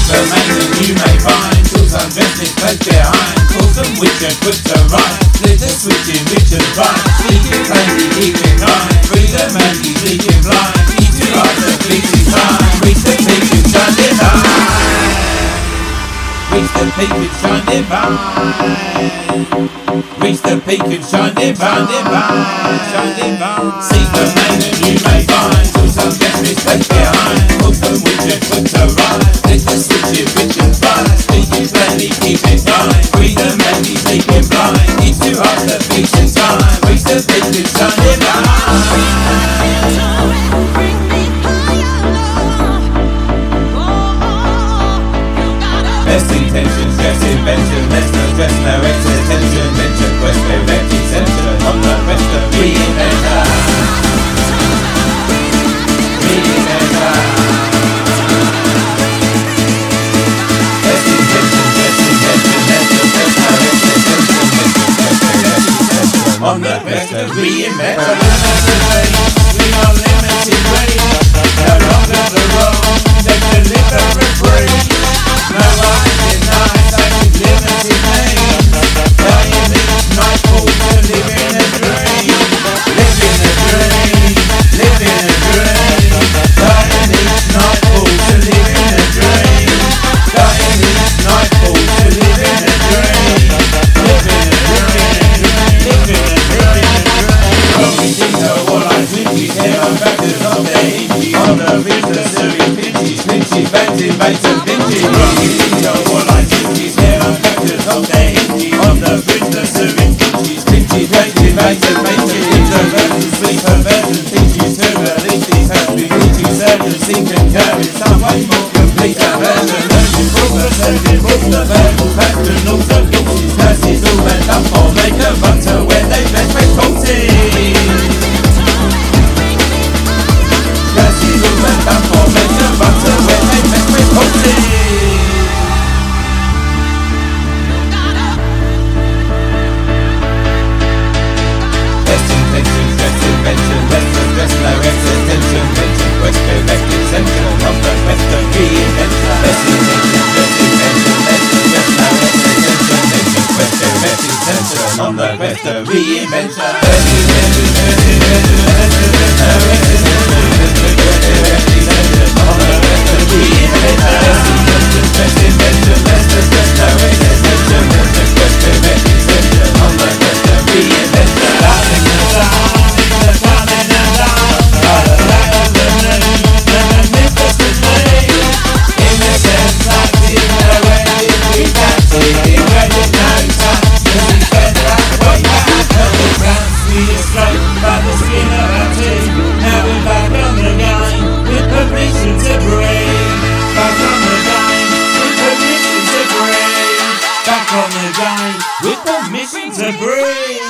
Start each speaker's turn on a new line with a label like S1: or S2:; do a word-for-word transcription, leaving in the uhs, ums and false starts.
S1: the main and you may find tools undressed in place behind. Call them which and put to right. Split the switch in which and right. Speaking plainly, keeping right. Freedom and keep leaking blind. Eat too hard to please his time. Reach the peak and shining high. Reach the peak and shining high. Reach the peak and shining high. Shining high. See the main and you may find tools undressed in place behind. Call them which and put to right. Split the switch in which and right. Speaking plainly, keeping time. Freedom and keep leaking blind. Eat too hard to please his time. Reach the peak and shining high. Best intentions, stress invention, let's no stress, no extra tension, mention, quest, direct exemption, on the rest of reinventor. Reinventor. Best intentions, stress invention, let's no stress, no extra tension, mention, quest, direct exemption, on the rest of reinventor. We are limited range, no longer the road, take the deliberate break. No one denies I keep limited names. Dying each nightfall to live in a dream. Live in a dream. Live in a dream. Dying each nightfall to live in a dream. Dying each nightfall to live in a dream. Live in a dream. Live in a dream. Only things are all I think is here. I'm back to the day. On the business of his pinches, pinches, fancy, mates and pinches. All I think is here, I'm back to top day. On the business of his pinches, pinches, pinches, mates and pinches. Introversion, sleep perversion, pinches to release these hands. Pinches, surgeon, seek and curve. Some way more complete aversion. Urgent, broader, surgeon, broader, verbal pattern. Also pinches, nurses, all went up for make a butter where they best make faulty. Nurses, all went up for make a butter where they best make faulty. Stress, no extension, mention, quest, direct exemption, on the best of reinvention. Best intention, stress, invention, mention, stress, no extension, mention, quest, direct exemption, on the best of reinvention. Best intention, stress, invention, mention, stress, no extension, mention, quest, direct exemption, on the best of reinvention. Best intention, stress, invention, mention, stress, no extension, mention, quest, direct exemption, on the best of reinvention. Darling, the sun, the sun, and the with permission to breathe.